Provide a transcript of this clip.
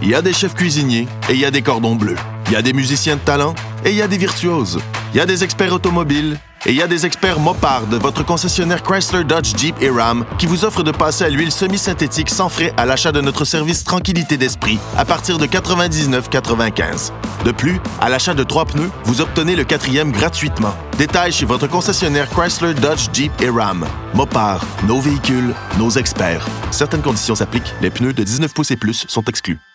Il y a des chefs cuisiniers et il y a des cordons bleus. Il y a des musiciens de talent et il y a des virtuoses. Il y a des experts automobiles et il y a des experts Mopar de votre concessionnaire Chrysler, Dodge, Jeep et Ram qui vous offrent de passer à l'huile semi-synthétique sans frais à l'achat de notre service Tranquillité d'esprit à partir de 99,95. De plus, à l'achat de 3 pneus, vous obtenez le 4e gratuitement. Détails chez votre concessionnaire Chrysler, Dodge, Jeep et Ram. Mopar, nos véhicules, nos experts. Certaines conditions s'appliquent. Les pneus de 19 pouces et plus sont exclus.